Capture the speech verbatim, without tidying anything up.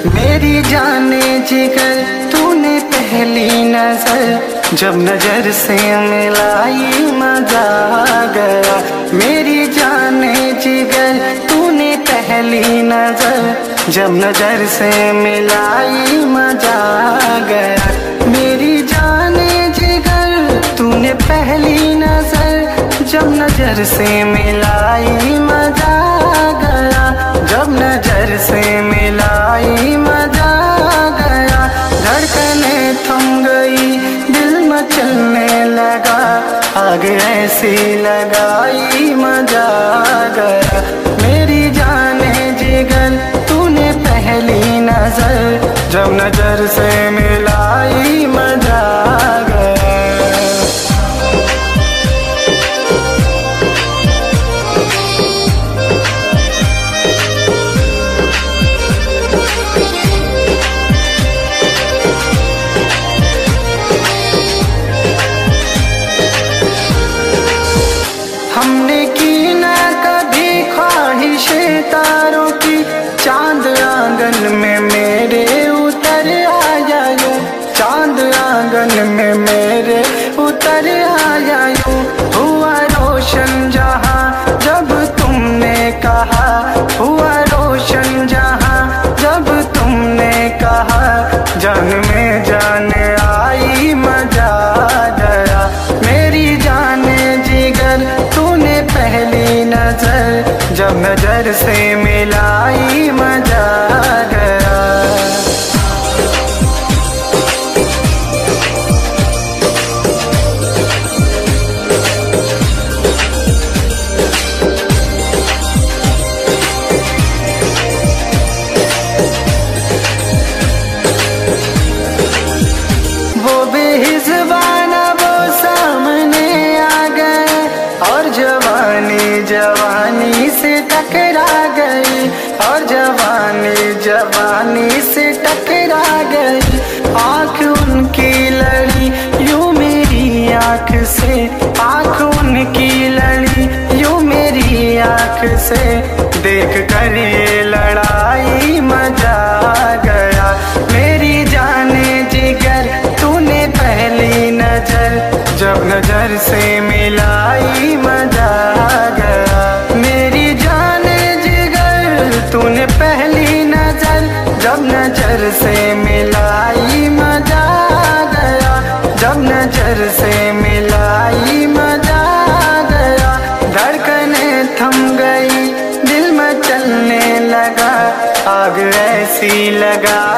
मेरी जाने जिगर तूने पहली नजर जब नजर से मिलाई मजा आ गया। मेरी जाने जिगर तूने पहली नजर जब नजर से मिलाई मजा आ गया। मेरी जाने जिगर तूने पहली नजर जब नजर से मिलाई मजा आ गया। जब नजर से मिलाई मजा आ गया। धड़कने थम गई दिल मचलने लगा, आग ऐसी लगाई मजा आ गया। मेरी जाने जिगर तूने पहली नजर जब नजर से मिलाई मजा आ गया। हमने की ना कभी ख्वाहिशें तारों की, चांद आंगन में मेरे उतर आया यूं। चांद आंगन में मेरे उतर आया यूं। हुआ रोशन जहां जब तुमने कहा, हुआ रोशन जहां जब तुमने कहा। जान में जान आई मजा आ गया। मेरी जाने जिगर तूने पहली नजर जब नजर से मिलाई मजा आ गया। वो बेहिज़बाना वो सामने आ गए और जवानी जवानी से टकरा गई। और जवानी जवानी से टकरा गई। आँख उनकी लड़ी यूं मेरी आँख से, आँख उनकी लड़ी यूं मेरी आँख से। देख कर ये लड़ाई मजा आ गया। मेरी जाने जिगर तूने पहली नजर जब नजर से मिलाई मजा आ गया। मेरी जाने जिगर तूने पहली नजर जब नजर से मिलाई मजा आ गया। जब नजर से मिलाई मजा आ गया। धड़कने थम गई दिल मचलने लगा, आग ऐसी लगा